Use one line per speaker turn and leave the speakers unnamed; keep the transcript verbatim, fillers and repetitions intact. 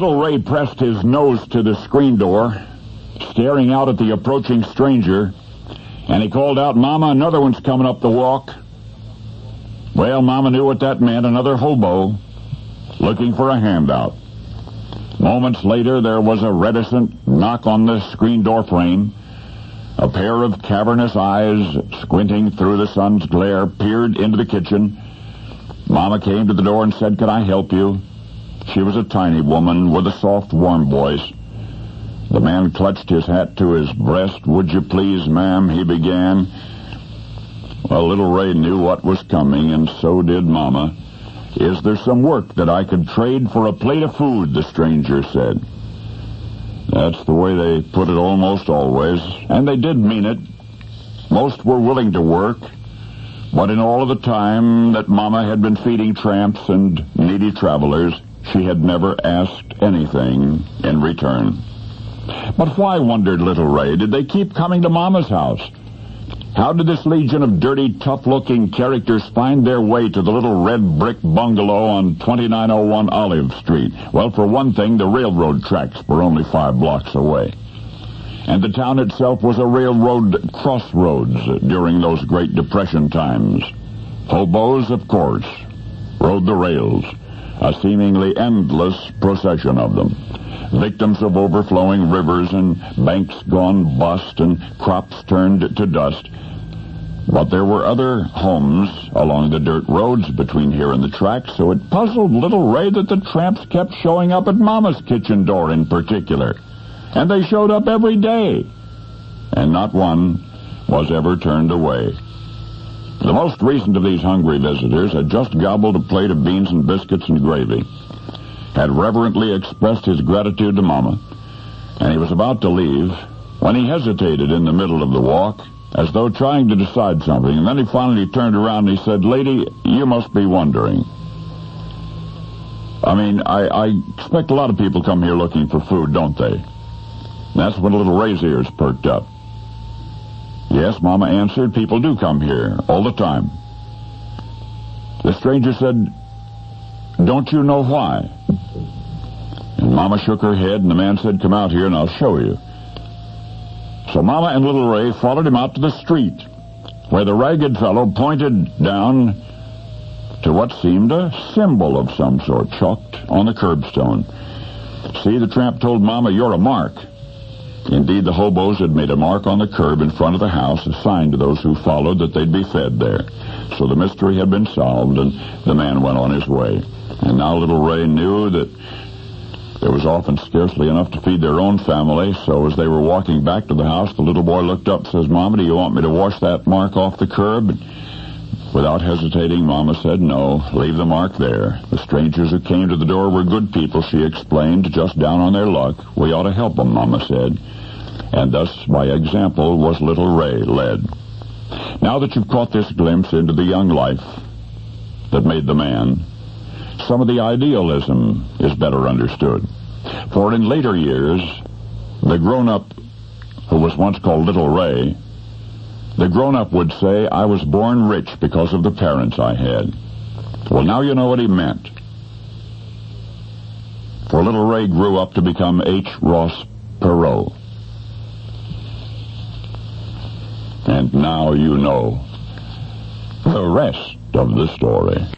Little Ray pressed his nose to the screen door, staring out at the approaching stranger, and he called out, "Mama, another one's coming up the walk." Well, Mama knew what that meant, another hobo looking for a handout. Moments later, there was a reticent knock on the screen door frame. A pair of cavernous eyes, squinting through the sun's glare, peered into the kitchen. Mama came to the door and said, "Could I help you?" She was a tiny woman with a soft, warm voice. The man clutched his hat to his breast. "Would you please, ma'am," he began. Well, Little Ray knew what was coming, and so did Mama. "Is there some work that I could trade for a plate of food?" the stranger said. That's the way they put it almost always, and they did mean it. Most were willing to work, but in all of the time that Mama had been feeding tramps and needy travelers, she had never asked anything in return. But why, wondered Little Ray, did they keep coming to Mama's house? How did this legion of dirty, tough-looking characters find their way to the little red brick bungalow on twenty-nine oh one Olive Street? Well, for one thing, the railroad tracks were only five blocks away. And the town itself was a railroad crossroads during those Great Depression times. Hobos, of course, rode the rails, a seemingly endless procession of them. Victims of overflowing rivers and banks gone bust and crops turned to dust. But there were other homes along the dirt roads between here and the tracks, so it puzzled Little Ray that the tramps kept showing up at Mama's kitchen door in particular. And they showed up every day, and not one was ever turned away. The most recent of these hungry visitors had just gobbled a plate of beans and biscuits and gravy, had reverently expressed his gratitude to Mama, and he was about to leave when he hesitated in the middle of the walk, as though trying to decide something, and then he finally turned around and he said, "Lady, you must be wondering. I mean, I, I expect a lot of people come here looking for food, don't they?" And that's when Little Ray's ears perked up. "Yes," Mama answered, "people do come here all the time." The stranger said, "Don't you know why?" And Mama shook her head, and the man said, "Come out here and I'll show you." So Mama and Little Ray followed him out to the street, where the ragged fellow pointed down to what seemed a symbol of some sort chalked on the curbstone. "See," the tramp told Mama, "you're a mark." Indeed, the hobos had made a mark on the curb in front of the house, a sign to those who followed that they'd be fed there. So the mystery had been solved, and the man went on his way. And now Little Ray knew that there was often scarcely enough to feed their own family, so as they were walking back to the house, the little boy looked up and says, "Mama, do you want me to wash that mark off the curb?" And without hesitating, Mama said, "No, leave the mark there. The strangers who came to the door were good people," she explained, "just down on their luck. We ought to help them," Mama said. And thus, by example, was Little Ray led. Now that you've caught this glimpse into the young life that made the man, some of the idealism is better understood. For in later years, the grown-up who was once called Little Ray, the grown-up would say, "I was born rich because of the parents I had." Well, now you know what he meant. For Little Ray grew up to become H. Ross Perot. And now you know the rest of the story.